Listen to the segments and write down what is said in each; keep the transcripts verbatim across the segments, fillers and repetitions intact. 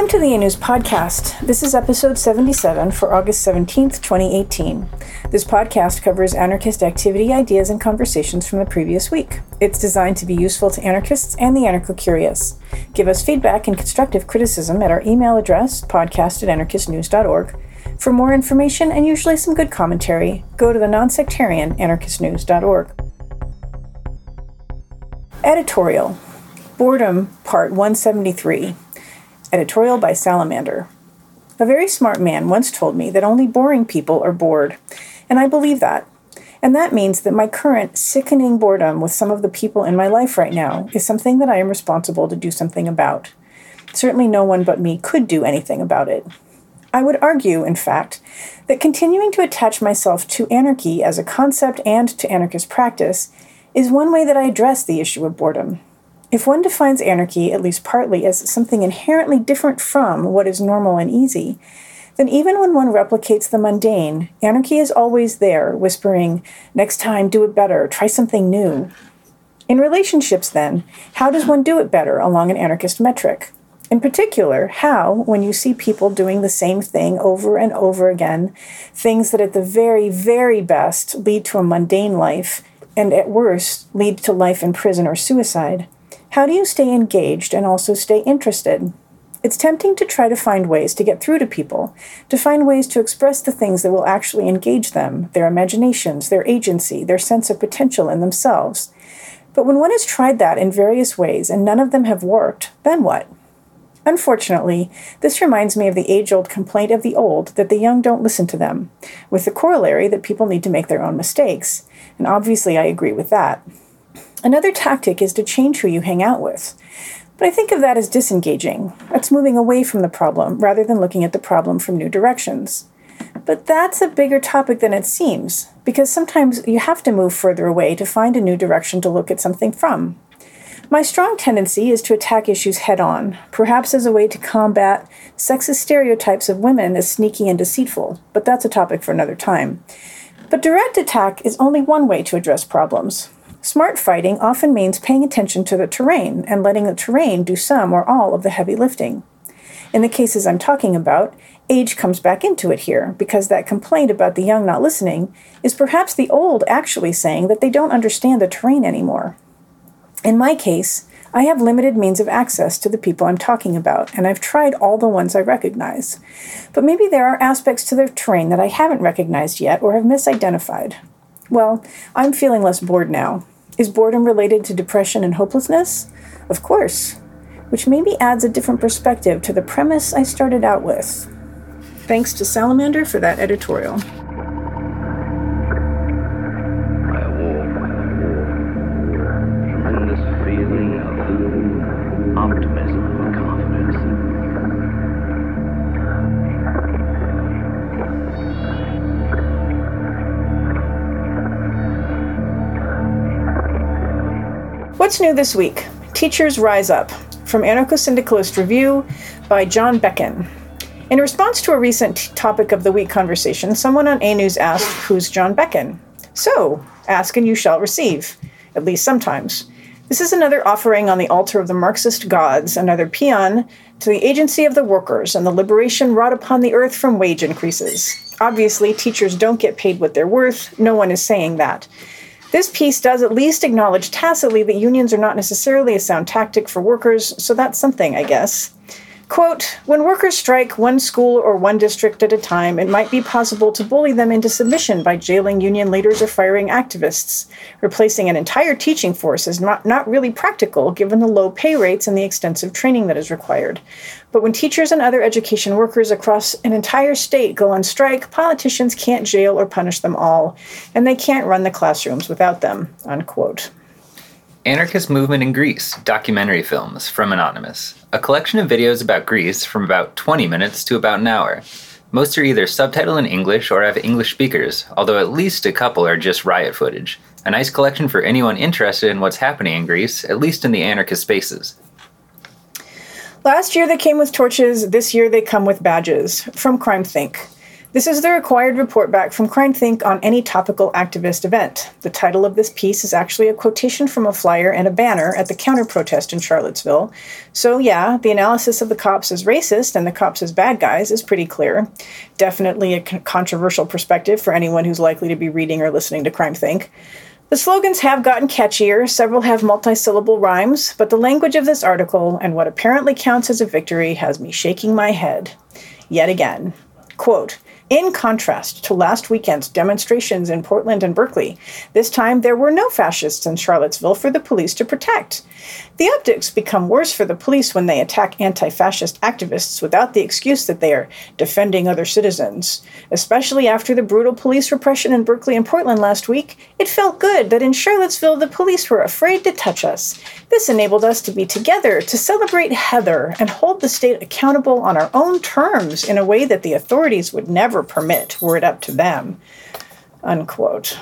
Welcome to the A News Podcast. This is episode seventy-seven for August seventeenth, twenty eighteen. This podcast covers anarchist activity, ideas, and conversations from the previous week. It's designed to be useful to anarchists and the anarcho-curious. Give us feedback and constructive criticism at our email address, podcast at anarchist news dot org. For more information and usually some good commentary, go to the non-sectarian anarchist news dot org. Editorial. Boredom, Part one seventy-three. Editorial by Salamander. A very smart man once told me that only boring people are bored, and I believe that. And that means that my current sickening boredom with some of the people in my life right now is something that I am responsible to do something about. Certainly no one but me could do anything about it. I would argue, in fact, that continuing to attach myself to anarchy as a concept and to anarchist practice is one way that I address the issue of boredom. If one defines anarchy, at least partly, as something inherently different from what is normal and easy, then even when one replicates the mundane, anarchy is always there, whispering, "Next time, do it better, try something new." In relationships, then, how does one do it better along an anarchist metric? In particular, how, when you see people doing the same thing over and over again, things that at the very, very best lead to a mundane life, and at worst lead to life in prison or suicide, how do you stay engaged and also stay interested? It's tempting to try to find ways to get through to people, to find ways to express the things that will actually engage them, their imaginations, their agency, their sense of potential in themselves. But when one has tried that in various ways and none of them have worked, then what? Unfortunately, this reminds me of the age-old complaint of the old that the young don't listen to them, with the corollary that people need to make their own mistakes. And obviously I agree with that. Another tactic is to change who you hang out with. But I think of that as disengaging. That's moving away from the problem, rather than looking at the problem from new directions. But that's a bigger topic than it seems, because sometimes you have to move further away to find a new direction to look at something from. My strong tendency is to attack issues head-on, perhaps as a way to combat sexist stereotypes of women as sneaky and deceitful, but that's a topic for another time. But direct attack is only one way to address problems. Smart fighting often means paying attention to the terrain and letting the terrain do some or all of the heavy lifting. In the cases I'm talking about, age comes back into it here, because that complaint about the young not listening is perhaps the old actually saying that they don't understand the terrain anymore. In my case, I have limited means of access to the people I'm talking about, and I've tried all the ones I recognize. But maybe there are aspects to their terrain that I haven't recognized yet or have misidentified. Well, I'm feeling less bored now. Is boredom related to depression and hopelessness? Of course, which maybe adds a different perspective to the premise I started out with. Thanks to Salamander for that editorial. I awoke, tremendous feeling of optimism and confidence. What's new this week? Teachers Rise Up, from Anarcho-Syndicalist Review by John Becken. In response to a recent t- topic of the week conversation, someone on A News asked, "Who's John Becken?" So, ask and you shall receive, at least sometimes. This is another offering on the altar of the Marxist gods, another paean to the agency of the workers and the liberation wrought upon the earth from wage increases. Obviously, teachers don't get paid what they're worth. No one is saying that. This piece does at least acknowledge tacitly that unions are not necessarily a sound tactic for workers, so that's something, I guess. Quote, "When workers strike one school or one district at a time, it might be possible to bully them into submission by jailing union leaders or firing activists. Replacing an entire teaching force is not, not really practical given the low pay rates and the extensive training that is required. But when teachers and other education workers across an entire state go on strike, politicians can't jail or punish them all, and they can't run the classrooms without them." Unquote. Anarchist Movement in Greece, Documentary Films, from Anonymous. A collection of videos about Greece from about twenty minutes to about an hour. Most are either subtitled in English or have English speakers, although at least a couple are just riot footage. A nice collection for anyone interested in what's happening in Greece, at least in the anarchist spaces. Last year they came with torches, this year they come with badges. From CrimethInc. This is the required report back from CrimethInc on any topical activist event. The title of this piece is actually a quotation from a flyer and a banner at the counter-protest in Charlottesville. So yeah, the analysis of the cops as racist and the cops as bad guys is pretty clear. Definitely a con- controversial perspective for anyone who's likely to be reading or listening to CrimethInc. The slogans have gotten catchier, several have multi-syllable rhymes, but the language of this article and what apparently counts as a victory has me shaking my head. Yet again. Quote, in contrast to last weekend's demonstrations in Portland and Berkeley, this time there were no fascists in Charlottesville for the police to protect. The optics become worse for the police when they attack anti-fascist activists without the excuse that they are defending other citizens. Especially after the brutal police repression in Berkeley and Portland last week, it felt good that in Charlottesville the police were afraid to touch us. This enabled us to be together, to celebrate Heather, and hold the state accountable on our own terms in a way that the authorities would never permit were it up to them. Unquote.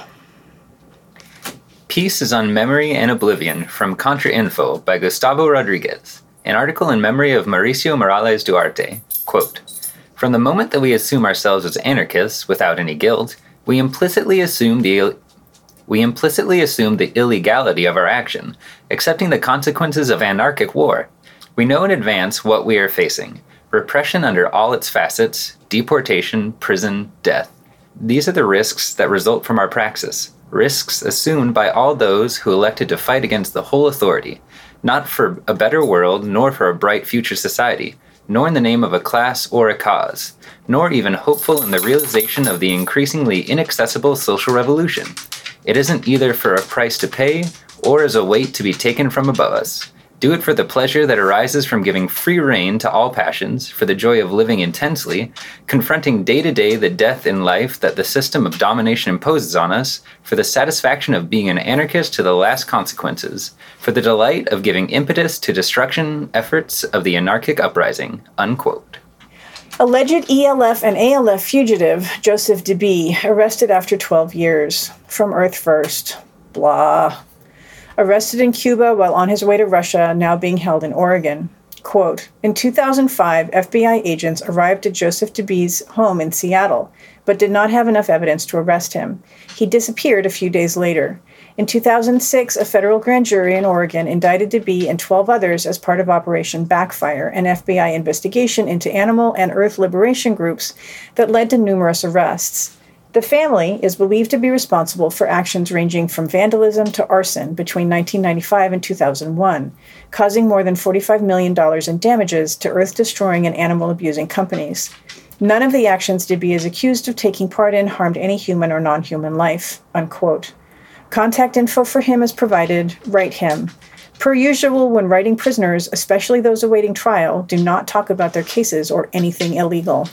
Piece is on Memory and Oblivion from Contrainfo by Gustavo Rodriguez, an article in memory of Mauricio Morales Duarte. Quote, from the moment that we assume ourselves as anarchists without any guilt, we implicitly assume the we implicitly assume the illegality of our action, accepting the consequences of anarchic war. We know in advance what we are facing: repression under all its facets, deportation, prison, death. These are the risks that result from our praxis. Risks assumed by all those who elected to fight against the whole authority, not for a better world, nor for a bright future society, nor in the name of a class or a cause, nor even hopeful in the realization of the increasingly inaccessible social revolution. It isn't either for a price to pay, or as a weight to be taken from above us. Do it for the pleasure that arises from giving free rein to all passions, for the joy of living intensely, confronting day to day the death in life that the system of domination imposes on us, for the satisfaction of being an anarchist to the last consequences, for the delight of giving impetus to destruction efforts of the anarchic uprising. Unquote. Alleged E L F and A L F fugitive Joseph DeBee arrested after twelve years. From Earth First. Blah. Arrested in Cuba while on his way to Russia, now being held in Oregon. Quote, in two thousand five, F B I agents arrived at Joseph DeBee's home in Seattle, but did not have enough evidence to arrest him. He disappeared a few days later. In two thousand six, a federal grand jury in Oregon indicted DeBee and twelve others as part of Operation Backfire, an F B I investigation into animal and earth liberation groups that led to numerous arrests. The family is believed to be responsible for actions ranging from vandalism to arson between nineteen ninety-five and two thousand one, causing more than forty-five million dollars in damages to earth-destroying and animal-abusing companies. None of the actions DeBee is accused of taking part in harmed any human or non-human life. Unquote. Contact info for him is provided. Write him. Per usual, when writing prisoners, especially those awaiting trial, do not talk about their cases or anything illegal.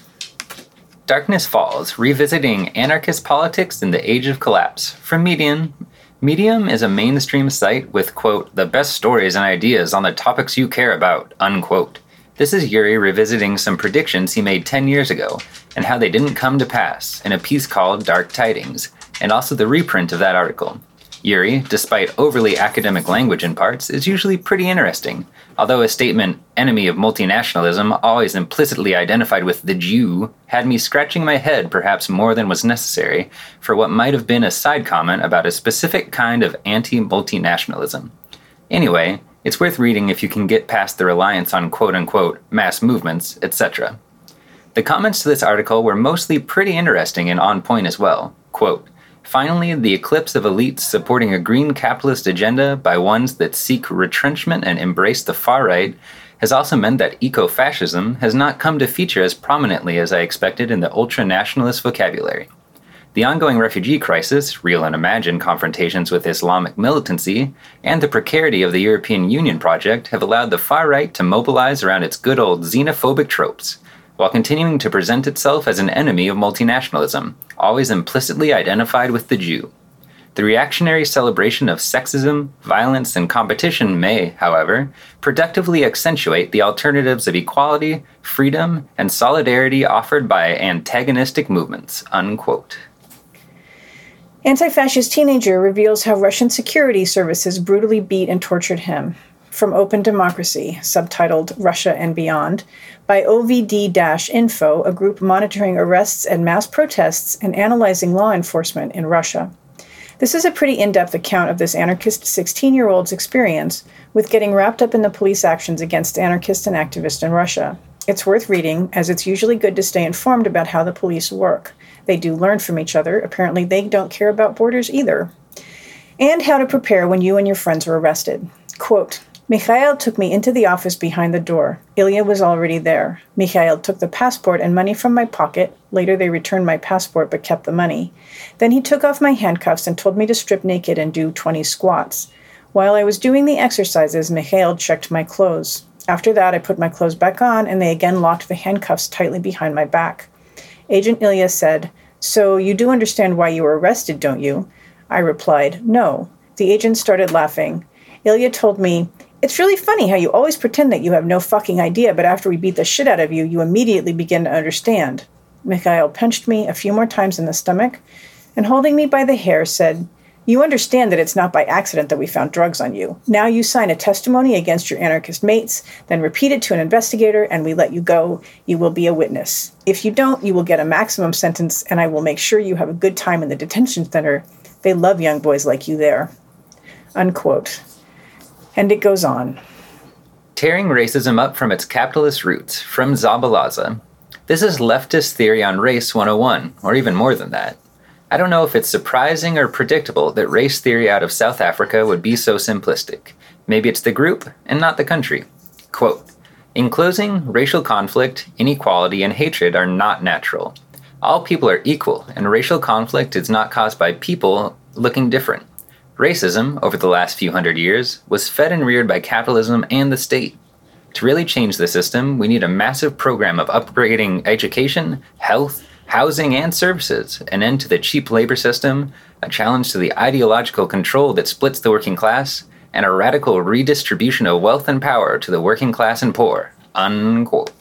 Darkness Falls, Revisiting Anarchist Politics in the Age of Collapse, from Medium. Medium is a mainstream site with, quote, the best stories and ideas on the topics you care about, unquote. This is Yuri revisiting some predictions he made ten years ago, and how they didn't come to pass, in a piece called Dark Tidings, and also the reprint of that article. Yuri, despite overly academic language in parts, is usually pretty interesting, although his statement, enemy of multinationalism, always implicitly identified with the Jew, had me scratching my head perhaps more than was necessary for what might have been a side comment about a specific kind of anti-multinationalism. Anyway, it's worth reading if you can get past the reliance on quote-unquote mass movements, et cetera. The comments to this article were mostly pretty interesting and on point as well. Quote, finally, the eclipse of elites supporting a green capitalist agenda by ones that seek retrenchment and embrace the far right has also meant that eco-fascism has not come to feature as prominently as I expected in the ultra-nationalist vocabulary. The ongoing refugee crisis, real and imagined confrontations with Islamic militancy, and the precarity of the European Union project have allowed the far right to mobilize around its good old xenophobic tropes, while continuing to present itself as an enemy of multinationalism, always implicitly identified with the Jew. The reactionary celebration of sexism, violence, and competition may, however, productively accentuate the alternatives of equality, freedom, and solidarity offered by antagonistic movements, unquote. Anti-fascist teenager reveals how Russian security services brutally beat and tortured him. from Open Democracy, subtitled Russia and Beyond, by O V D-Info, a group monitoring arrests and mass protests and analyzing law enforcement in Russia. This is a pretty in-depth account of this anarchist sixteen-year-old's experience with getting wrapped up in the police actions against anarchists and activists in Russia. It's worth reading, as it's usually good to stay informed about how the police work. They do learn from each other. Apparently they don't care about borders either. And how to prepare when you and your friends were arrested. Quote, Mikhail took me into the office behind the door. Ilya was already there. Mikhail took the passport and money from my pocket. Later they returned my passport but kept the money. Then he took off my handcuffs and told me to strip naked and do twenty squats. While I was doing the exercises, Mikhail checked my clothes. After that, I put my clothes back on and they again locked the handcuffs tightly behind my back. Agent Ilya said, "So you do understand why you were arrested, don't you?" I replied, "No." The agent started laughing. Ilya told me, "It's really funny how you always pretend that you have no fucking idea, but after we beat the shit out of you, you immediately begin to understand." Mikhail punched me a few more times in the stomach and, holding me by the hair, said, "You understand that it's not by accident that we found drugs on you. Now you sign a testimony against your anarchist mates, then repeat it to an investigator, and we let you go. You will be a witness. If you don't, you will get a maximum sentence, and I will make sure you have a good time in the detention center. They love young boys like you there." Unquote. And it goes on. Tearing racism up from its capitalist roots, from Zabalaza. This is leftist theory on race one oh one, or even more than that. I don't know if it's surprising or predictable that race theory out of South Africa would be so simplistic. Maybe it's the group and not the country. Quote, "In closing, racial conflict, inequality, and hatred are not natural. All people are equal, and racial conflict is not caused by people looking different. Racism, over the last few hundred years, was fed and reared by capitalism and the state. To really change the system, we need a massive program of upgrading education, health, housing, and services, an end to the cheap labor system, a challenge to the ideological control that splits the working class, and a radical redistribution of wealth and power to the working class and poor." Unquote.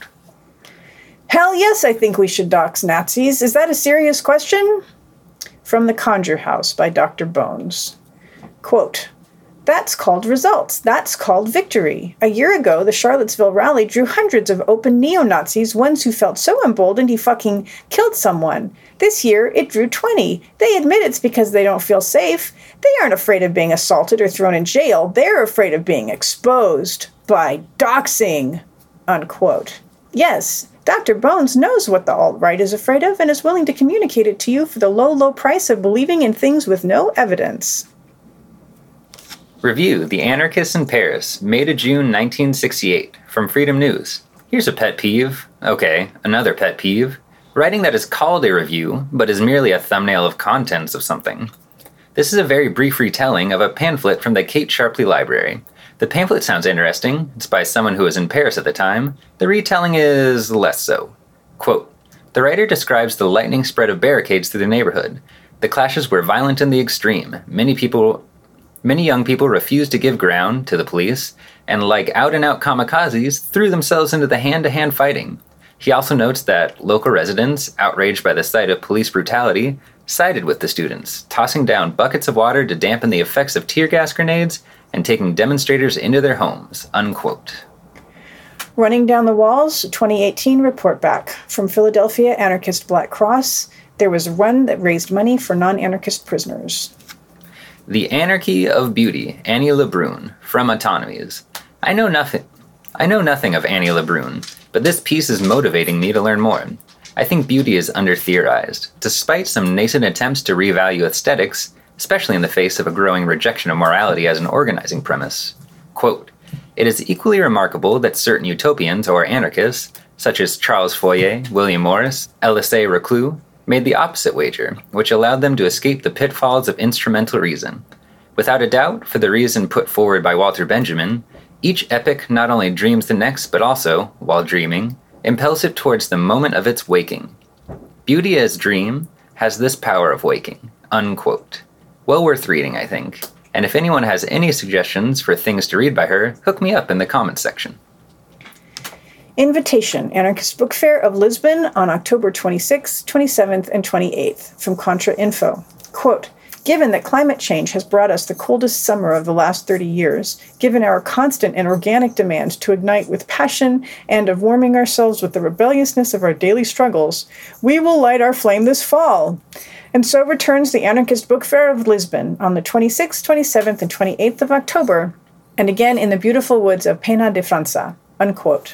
Hell yes, I think we should dox Nazis. Is that a serious question? From The Conjure House by Doctor Bones. Quote, "That's called results. That's called victory. A year ago, the Charlottesville rally drew hundreds of open neo-Nazis, ones who felt so emboldened he fucking killed someone. This year, it drew twenty. They admit it's because they don't feel safe. They aren't afraid of being assaulted or thrown in jail. They're afraid of being exposed by doxing." Unquote. Yes, Doctor Bones knows what the alt-right is afraid of and is willing to communicate it to you for the low, low price of believing in things with no evidence. Review The Anarchists in Paris, May to June nineteen sixty-eight, from Freedom News. Here's a pet peeve. Okay, another pet peeve. Writing that is called a review, but is merely a thumbnail of contents of something. This is a very brief retelling of a pamphlet from the Kate Sharpley Library. The pamphlet sounds interesting. It's by someone who was in Paris at the time. The retelling is less so. Quote, "The writer describes the lightning spread of barricades through the neighborhood. The clashes were violent in the extreme. Many people... Many young people refused to give ground to the police, and like out-and-out kamikazes, threw themselves into the hand-to-hand fighting. He also notes that local residents, outraged by the sight of police brutality, sided with the students, tossing down buckets of water to dampen the effects of tear gas grenades and taking demonstrators into their homes." Unquote. Running Down the Walls, twenty eighteen report back. From Philadelphia Anarchist Black Cross, there was a run that raised money for non-anarchist prisoners. The Anarchy of Beauty, Annie LeBrun, from Autonomies. I know nothing. I know nothing of Annie LeBrun, but this piece is motivating me to learn more. I think beauty is under-theorized, despite some nascent attempts to revalue aesthetics, especially in the face of a growing rejection of morality as an organizing premise. Quote, "It is equally remarkable that certain utopians or anarchists, such as Charles Fourier, William Morris, Elisée Reclus, made the opposite wager, which allowed them to escape the pitfalls of instrumental reason. Without a doubt, for the reason put forward by Walter Benjamin, each epoch not only dreams the next, but also, while dreaming, impels it towards the moment of its waking. Beauty as dream has this power of waking." Unquote. Well worth reading, I think. And if anyone has any suggestions for things to read by her, hook me up in the comments section. Invitation, Anarchist Book Fair of Lisbon on October twenty-sixth, twenty-seventh, and twenty-eighth, from Contra Info. Quote, Given that climate change has brought us the coldest summer of the last thirty years, given our constant and organic demand to ignite with passion and of warming ourselves with the rebelliousness of our daily struggles, we will light our flame this fall. And so returns the Anarchist Book Fair of Lisbon on the twenty-sixth, twenty-seventh, and twenty-eighth of October, and again in the beautiful woods of Pena de França. Unquote.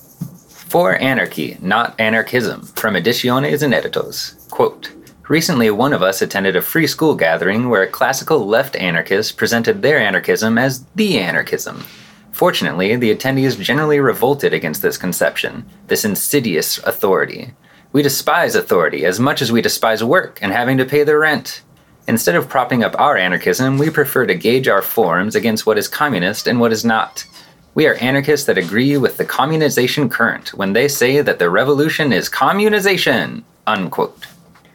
For Anarchy, Not Anarchism, from Ediciones Inéditos. Quote, recently one of us attended a free school gathering where a classical left anarchist presented their anarchism as the anarchism. Fortunately, the attendees generally revolted against this conception, this insidious authority. We despise authority as much as we despise work and having to pay the rent. Instead of propping up our anarchism, we prefer to gauge our forms against what is communist and what is not. We are anarchists that agree with the communization current when they say that the revolution is communization. Unquote.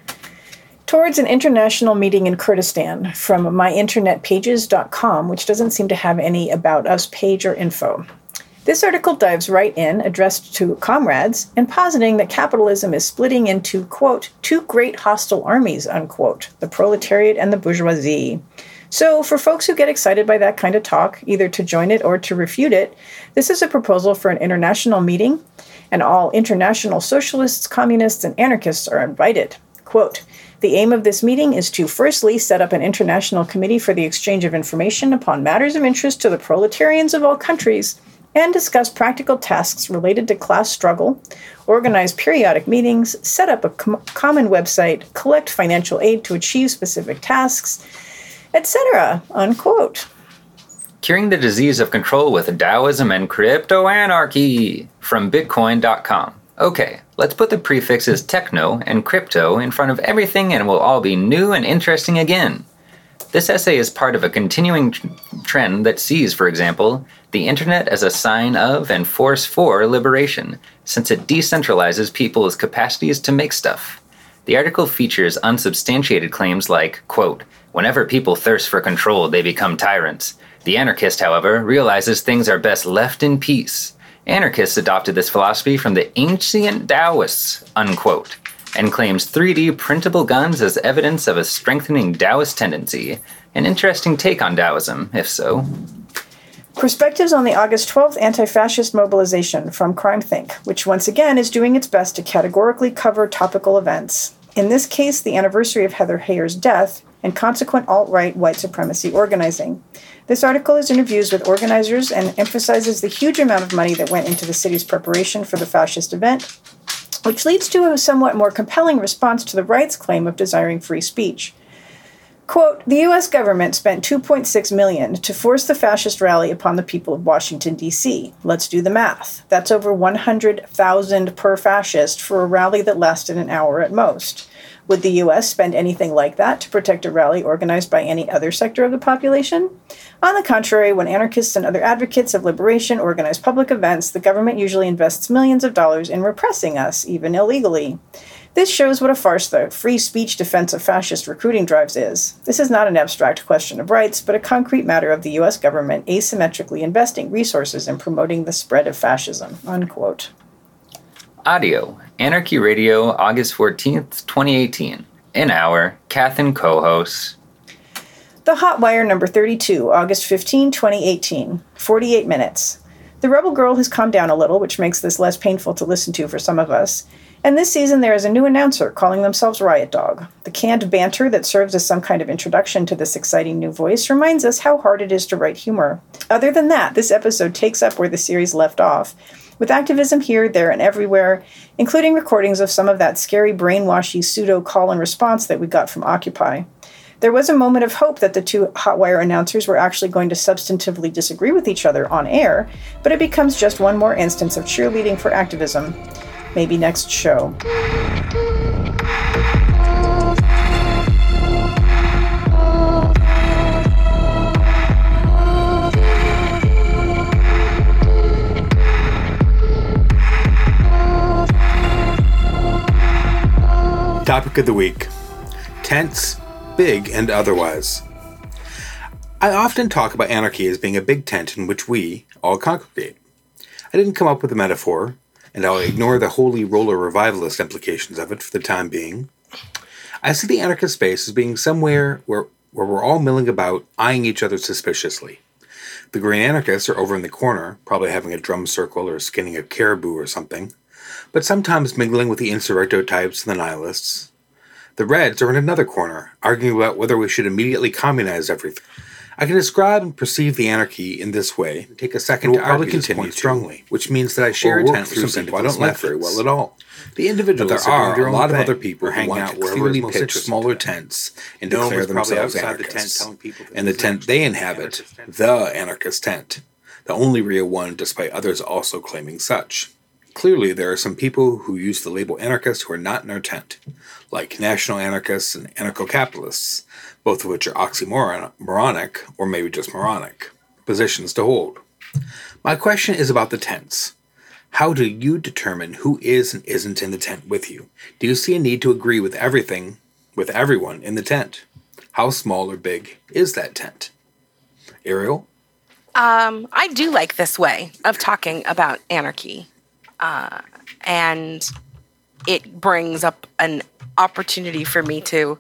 Towards an international meeting in Kurdistan from my internet pages dot com, which doesn't seem to have any About Us page or info. This article dives right in, addressed to comrades, and positing that capitalism is splitting into, quote, two great hostile armies, unquote, the proletariat and the bourgeoisie. So, for folks who get excited by that kind of talk, either to join it or to refute it, this is a proposal for an international meeting, and all international socialists, communists, and anarchists are invited. Quote, the aim of this meeting is to firstly set up an international committee for the exchange of information upon matters of interest to the proletarians of all countries, and discuss practical tasks related to class struggle, organize periodic meetings, set up a com- common website, collect financial aid to achieve specific tasks, et cetera. Unquote. Curing the disease of control with Taoism and crypto-anarchy, from bitcoin dot com. Okay, let's put the prefixes techno and crypto in front of everything and we'll all be new and interesting again. This essay is part of a continuing tr- trend that sees, for example, the internet as a sign of and force for liberation, since it decentralizes people's capacities to make stuff. The article features unsubstantiated claims like, quote, whenever people thirst for control, they become tyrants. The anarchist, however, realizes things are best left in peace. Anarchists adopted this philosophy from the ancient Taoists, unquote, and claims three D printable guns as evidence of a strengthening Taoist tendency. An interesting take on Taoism, if so. Perspectives on the August twelfth anti-fascist mobilization from CrimethInc, which once again is doing its best to categorically cover topical events. In this case, the anniversary of Heather Heyer's death and consequent alt-right white supremacy organizing. This article is interviews with organizers and emphasizes the huge amount of money that went into the city's preparation for the fascist event, which leads to a somewhat more compelling response to the right's claim of desiring free speech. Quote, the U S government spent two point six million dollars to force the fascist rally upon the people of Washington, D C Let's do the math. That's over one hundred thousand dollars per fascist for a rally that lasted an hour at most. Would the U S spend anything like that to protect a rally organized by any other sector of the population? On the contrary, when anarchists and other advocates of liberation organize public events, the government usually invests millions of dollars in repressing us, even illegally. This shows what a farce the free speech defense of fascist recruiting drives is. This is not an abstract question of rights, but a concrete matter of the U S government asymmetrically investing resources in promoting the spread of fascism. Unquote. Audio. Anarchy Radio, August fourteenth, twenty eighteen. An hour. Kath and co-hosts. The Hotwire number thirty-two, August fifteenth, twenty eighteen. forty-eight minutes. The Rebel Girl has calmed down a little, which makes this less painful to listen to for some of us. And this season there is a new announcer calling themselves Riot Dog. The canned banter that serves as some kind of introduction to this exciting new voice reminds us how hard it is to write humor. Other than that, this episode takes up where the series left off, with activism here, there, and everywhere, including recordings of some of that scary brainwashy pseudo call and response that we got from Occupy. There was a moment of hope that the two Hotwire announcers were actually going to substantively disagree with each other on air, but it becomes just one more instance of cheerleading for activism. Maybe next show. Topic of the week. Tense, big, and otherwise. I often talk about anarchy as being a big tent in which we all congregate. I didn't come up with a metaphor, and I'll ignore the holy roller revivalist implications of it for the time being. I see the anarchist space as being somewhere where where we're all milling about, eyeing each other suspiciously. The green anarchists are over in the corner, probably having a drum circle or skinning a caribou or something, but sometimes mingling with the insurrecto types and the nihilists. The reds are in another corner, arguing about whether we should immediately communize everything. I can describe and perceive the anarchy in this way and take a second to argue this point strongly, which means that I share a tent with some people I don't like very well at all. The individuals there are a lot of other people who want to clearly pitch smaller tents and declare themselves anarchists, and the tent they inhabit, the anarchist tent, the only real one despite others also claiming such. Clearly, there are some people who use the label anarchist who are not in our tent, like national anarchists and anarcho-capitalists, both of which are oxymoronic, or maybe just moronic, positions to hold. My question is about the tents. How do you determine who is and isn't in the tent with you? Do you see a need to agree with everything, with everyone in the tent? How small or big is that tent? Ariel? Um, I do like this way of talking about anarchy. Uh, and it brings up an opportunity for me to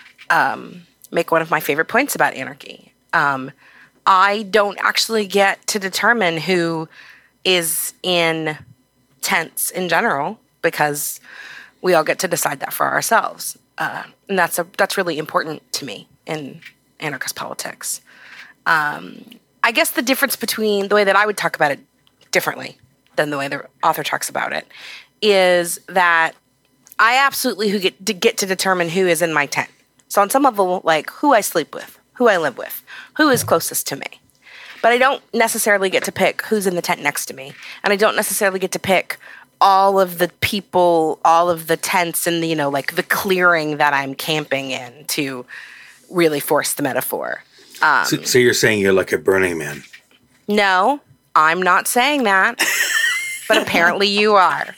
um, make one of my favorite points about anarchy. Um, I don't actually get to determine who is in tents in general because we all get to decide that for ourselves. Uh, and that's a, that's really important to me in anarchist politics. Um, I guess the difference between the way that I would talk about it differently than the way the author talks about it is that I absolutely who get to get to determine who is in my tent. So on some level, like who I sleep with, who I live with, who is closest to me. But I don't necessarily get to pick who's in the tent next to me. And I don't necessarily get to pick all of the people, all of the tents and, the, you know, like the clearing that I'm camping in to really force the metaphor. Um, so, so you're saying you're like a Burning Man? No, I'm not saying that. But apparently you are.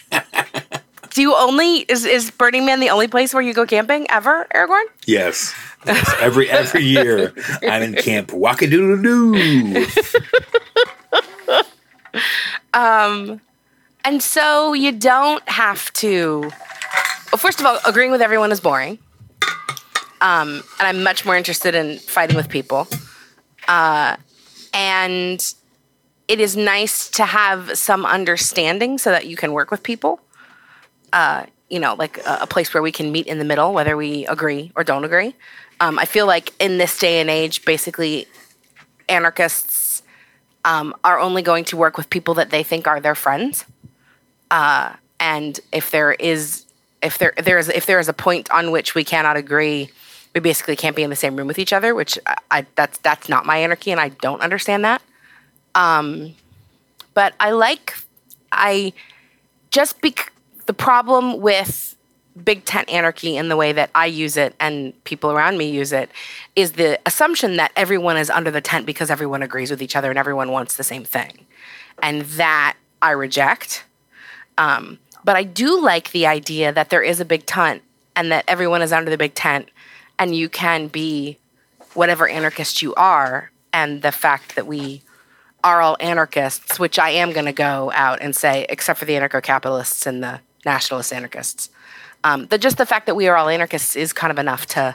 Do you only, is, is Burning Man the only place where you go camping ever, Aragorn? Yes. yes. Every every year I'm in Camp Wackadoodle-Doo. um, and so you don't have to, well, first of all, agreeing with everyone is boring. Um, and I'm much more interested in fighting with people. Uh, and it is nice to have some understanding so that you can work with people. Uh, you know, like a, a place where we can meet in the middle, whether we agree or don't agree. Um, I feel like in this day and age, basically, anarchists um, are only going to work with people that they think are their friends. Uh, and if there is, if there there is, if there is a point on which we cannot agree, we basically can't be in the same room with each other. Which I, I that's that's not my anarchy, and I don't understand that. Um, but I like, I just bec- the problem with big tent anarchy in the way that I use it and people around me use it is the assumption that everyone is under the tent because everyone agrees with each other and everyone wants the same thing. And that I reject. Um, but I do like the idea that there is a big tent and that everyone is under the big tent and you can be whatever anarchist you are. And the fact that we are all anarchists, which I am going to go out and say, except for the anarcho-capitalists and the nationalist anarchists. Um, but just the fact that we are all anarchists is kind of enough to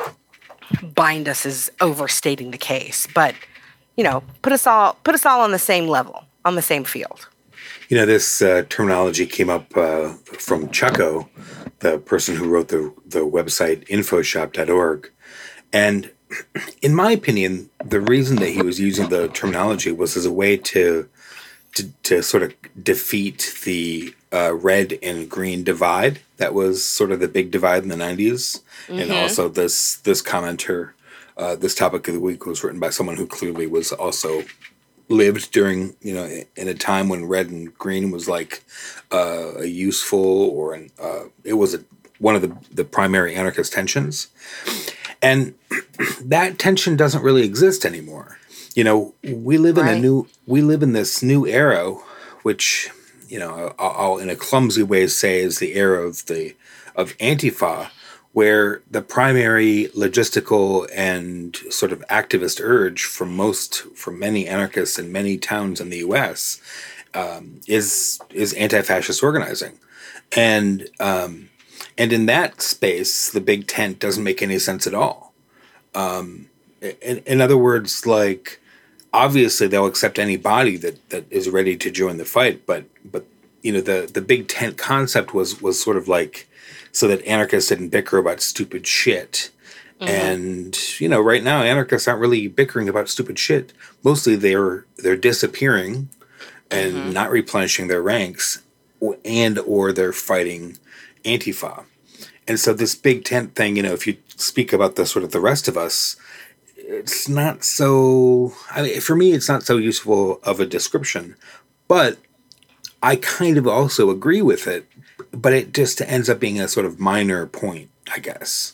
bind us as overstating the case. But, you know, put us all put us all on the same level, on the same field. You know, this uh, terminology came up uh, from Chucko, the person who wrote the, the website infoshop dot org. And in my opinion, the reason that he was using the terminology was as a way to to, to sort of defeat the uh, red and green divide. That was sort of the big divide in the nineties. Mm-hmm. And also this this commenter, uh, this topic of the week was written by someone who clearly was also lived during, you know, in a time when red and green was like uh, a useful or an, uh, it was a, one of the, the primary anarchist tensions. And that tension doesn't really exist anymore. You know, we live in right. a new, we live in this new era, which, you know, I'll, I'll in a clumsy way say is the era of the, of Antifa, where the primary logistical and sort of activist urge for most, for many anarchists in many towns in the U S um, is, is anti-fascist organizing. And, um, And in that space, the big tent doesn't make any sense at all. Um, in, in other words, like, obviously they'll accept anybody that, that is ready to join the fight, but but you know the the big tent concept was was sort of like so that anarchists didn't bicker about stupid shit. Mm-hmm. And you know, right now anarchists aren't really bickering about stupid shit. Mostly they're they're disappearing and mm-hmm. not replenishing their ranks, or, and or they're fighting Antifa. And so this big tent thing, you know, if you speak about the sort of the rest of us, it's not so, I mean, for me, it's not so useful of a description, but I kind of also agree with it, but it just ends up being a sort of minor point, I guess.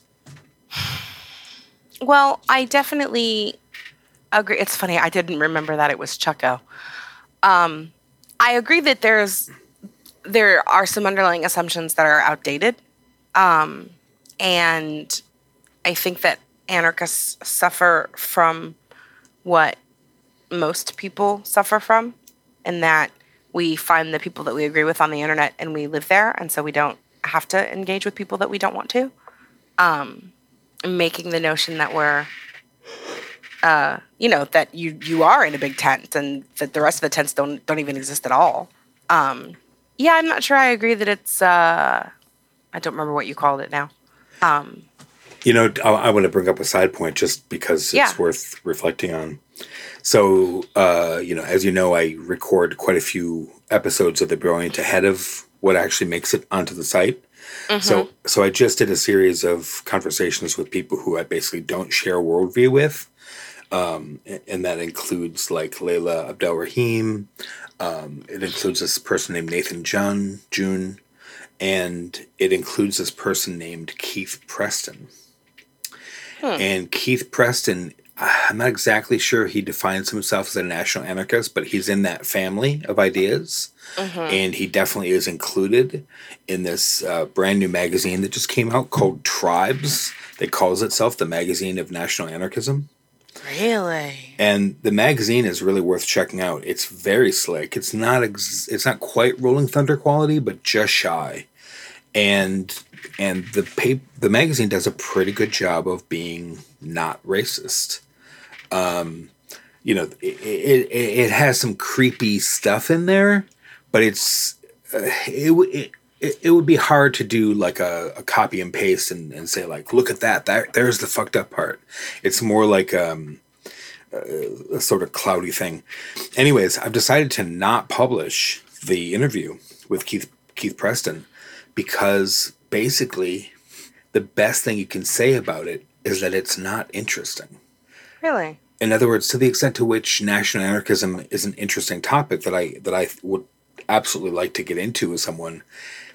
Well, I definitely agree. It's funny. I didn't remember that it was Chucko. Um, I agree that there's, there are some underlying assumptions that are outdated. Um, and I think that anarchists suffer from what most people suffer from, and that we find the people that we agree with on the internet and we live there, and so we don't have to engage with people that we don't want to. Um, making the notion that we're, uh, you know, that you you are in a big tent and that the rest of the tents don't don't even exist at all. Um, yeah, I'm not sure I agree that it's. Uh, I don't remember what you called it now. Um, you know, I, I want to bring up a side point just because it's yeah. worth reflecting on. So, uh, you know, as you know, I record quite a few episodes of The Brilliant ahead of what actually makes it onto the site. Mm-hmm. So, so I just did a series of conversations with people who I basically don't share worldview with. Um, and that includes like Layla Abdel Rahim. Um, it includes this person named Nathan Jun, June. And it includes this person named Keith Preston. Hmm. And Keith Preston, I'm not exactly sure he defines himself as a national anarchist, but he's in that family of ideas. Mm-hmm. And he definitely is included in this uh, brand new magazine that just came out called Tribes. It calls itself the Magazine of National Anarchism. Really? And the magazine is really worth checking out. It's very slick. It's not ex- it's not quite Rolling Thunder quality, but just shy. And and the pap- the magazine does a pretty good job of being not racist. Um, you know, it, it it has some creepy stuff in there, but it's uh, it, it it would be hard to do like a, a copy and paste and, and say like, look at that, that there's the fucked up part. It's more like um, a, a sort of cloudy thing. Anyways, I've decided to not publish the interview with Keith Keith Preston. Because basically, the best thing you can say about it is that it's not interesting. Really? In other words, to the extent to which national anarchism is an interesting topic that I that I would absolutely like to get into with someone,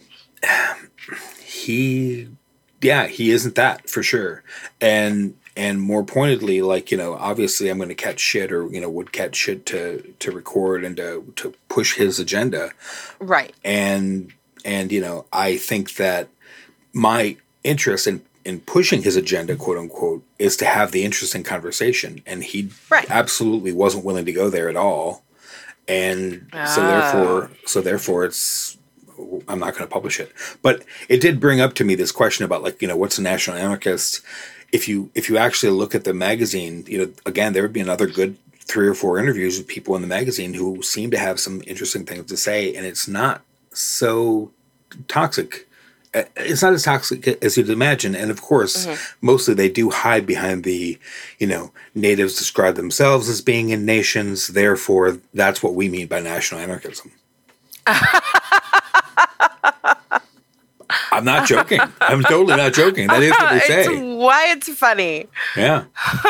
he, yeah, he isn't that for sure. And and more pointedly, like, you know, obviously I'm going to catch shit or, you know, would catch shit to to record and to to push his agenda. Right. And. And, you know, I think that my interest in, in pushing his agenda, quote unquote, is to have the interesting conversation. And he right. absolutely wasn't willing to go there at all. And oh. so therefore, so therefore it's, I'm not going to publish it. But it did bring up to me this question about like, you know, what's a national anarchist? If you, if you actually look at the magazine, you know, again, there would be another good three or four interviews with people in the magazine who seem to have some interesting things to say. And it's not so toxic. It's not as toxic as you'd imagine. And of course, mm-hmm. mostly they do hide behind the, you know, natives describe themselves as being in nations. Therefore, that's what we mean by national anarchism. I'm not joking. I'm totally not joking. That is what they say. It's why it's funny. Yeah.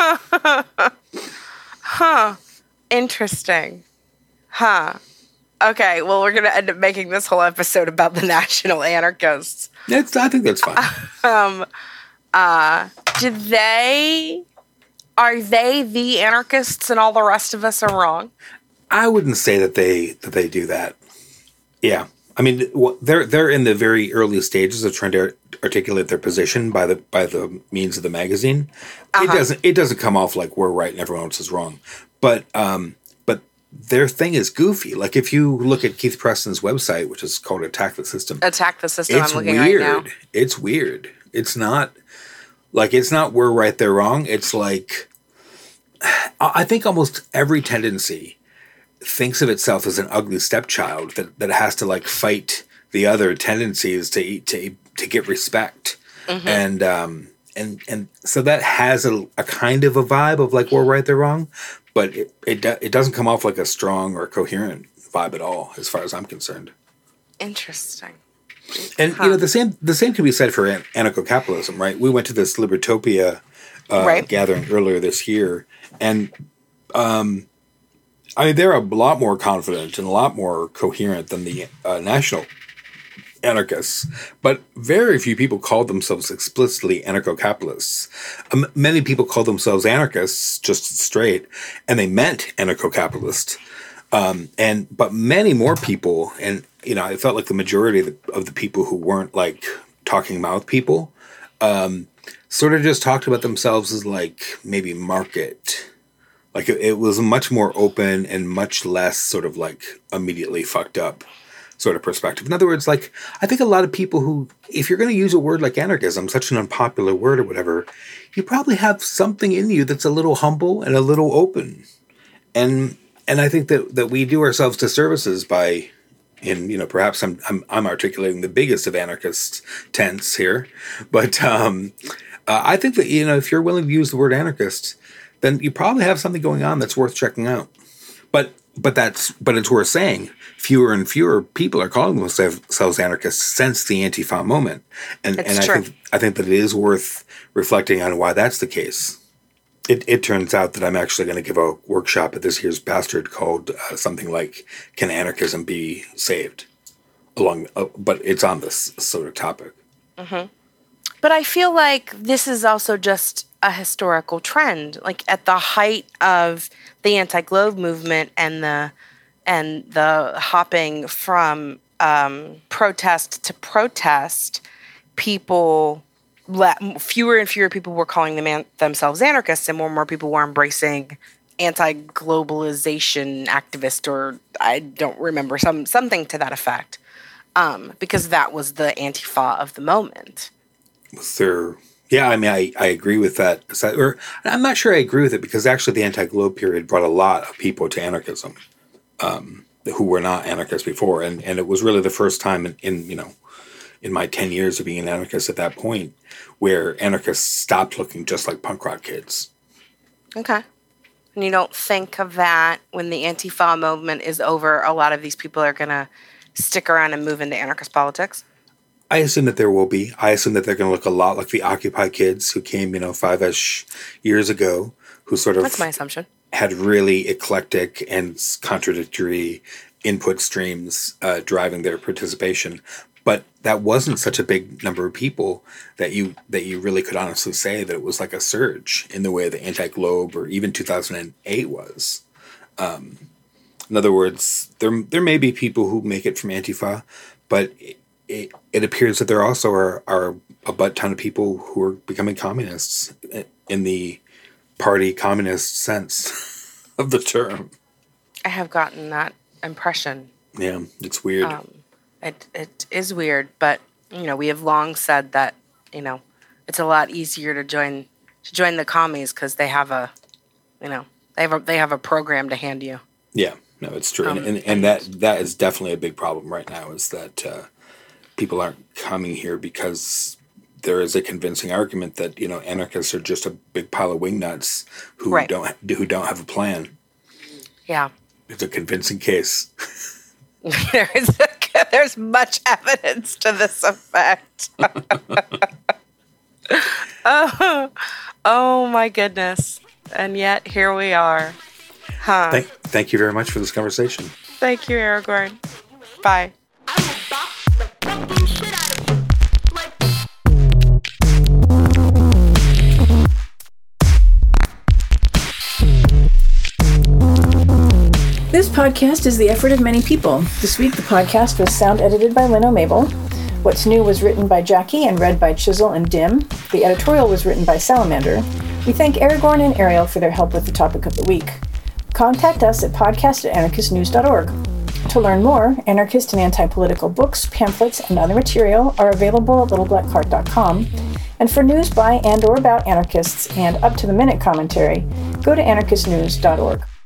Huh. Interesting. Huh. Okay, well, we're going to end up making this whole episode about the national anarchists. It's, I think that's fine. um, uh, do they, are they the anarchists and all the rest of us are wrong? I wouldn't say that they that they do that. Yeah. I mean, they're they're in the very early stages of trying to articulate their position by the by the means of the magazine. Uh-huh. It doesn't it doesn't come off like we're right and everyone else is wrong. But um their thing is goofy. Like if you look at Keith Preston's website, which is called Attack the System. Attack the System, it's I'm looking weird. right now. It's weird. It's not Like, it's not we're right, they're wrong. It's like, I think almost every tendency thinks of itself as an ugly stepchild that, that has to, like, fight the other tendencies to to to get respect. Mm-hmm. And um and and so that has a, a kind of a vibe of, like, we're right, they're wrong. But it, it, it doesn't come off like a strong or coherent vibe at all, as far as I'm concerned. Interesting. And huh. you know, the same the same can be said for an- anarcho-capitalism, right? We went to this Libertopia uh, right. gathering earlier this year, and um, I mean, they're a lot more confident and a lot more coherent than the uh, national anarchists. But very few people called themselves explicitly anarcho-capitalists. Um, many people called themselves anarchists, just straight, and they meant anarcho-capitalist. Um, and but many more people, and you know, I felt like the majority of the, of the people who weren't, like, talking mouth people, um, sort of just talked about themselves as, like, maybe market. Like, it, it was a much more open and much less sort of, like, immediately fucked up sort of perspective. In other words, like, I think a lot of people who, if you're going to use a word like anarchism, such an unpopular word or whatever, you probably have something in you that's a little humble and a little open. And and I think that, that we do ourselves disservices by, and, you know, perhaps I'm, I'm I'm articulating the biggest of anarchist tents here, but um, uh, I think that, you know, if you're willing to use the word anarchist, then you probably have something going on that's worth checking out. But but that's but it's worth saying. Fewer and fewer people are calling themselves anarchists since the Antifa moment, and it's and true. I think I think that it is worth reflecting on why that's the case. It, it turns out that I'm actually going to give a workshop at this year's Bastard called uh, something like "Can Anarchism Be Saved?" Along, uh, but it's on this sort of topic. Mm-hmm. But I feel like this is also just a historical trend. Like, at the height of the anti-globe movement and the and the hopping from um, protest to protest, people. Fewer and fewer people were calling them an- themselves anarchists, and more and more people were embracing anti-globalization activist, or I don't remember, some something to that effect, um, because that was the Antifa of the moment. Was there? Yeah, I mean, I, I agree with that. Or I'm not sure I agree with it, because actually the anti-globe period brought a lot of people to anarchism um, who were not anarchists before, and and it was really the first time in, in you know. in my ten years of being an anarchist at that point, where anarchists stopped looking just like punk rock kids. Okay. And you don't think of that when the Antifa movement is over, a lot of these people are going to stick around and move into anarchist politics? I assume that there will be. I assume that they're going to look a lot like the Occupy kids who came, you know, five-ish years ago, who sort of... That's my assumption. ...had really eclectic and contradictory input streams uh, driving their participation. But that wasn't such a big number of people that you that you really could honestly say that it was like a surge in the way the Anti-Globe or even two thousand eight was. Um, in other words, there there may be people who make it from Antifa, but it, it, it appears that there also are, are a butt ton of people who are becoming communists in the party communist sense of the term. I have gotten that impression. Yeah, it's weird. Um, It it is weird, but you know, we have long said that, you know, it's a lot easier to join to join the commies because they have a, you know, they have a they have a program to hand you. Yeah, no, it's true, um, and, and and that that is definitely a big problem right now. Is that uh, people aren't coming here because there is a convincing argument that, you know, anarchists are just a big pile of wingnuts who right. don't who don't have a plan. Yeah, it's a convincing case. there is a, there's much evidence to this effect. oh, oh my goodness. And yet here we are. Huh. Thank, thank you very much for this conversation. Thank you, Aragorn. Bye. This podcast is the effort of many people. This week, the podcast was sound edited by Lynn O'Mabel. What's New was written by Jackie and read by Chisel and Dim. The editorial was written by Salamander. We thank Aragorn and Ariel for their help with the topic of the week. Contact us at podcast at anarchist news dot org. To learn more, anarchist and anti-political books, pamphlets, and other material are available at little black cart dot com. And for news by and or about anarchists and up-to-the-minute commentary, go to anarchist news dot org.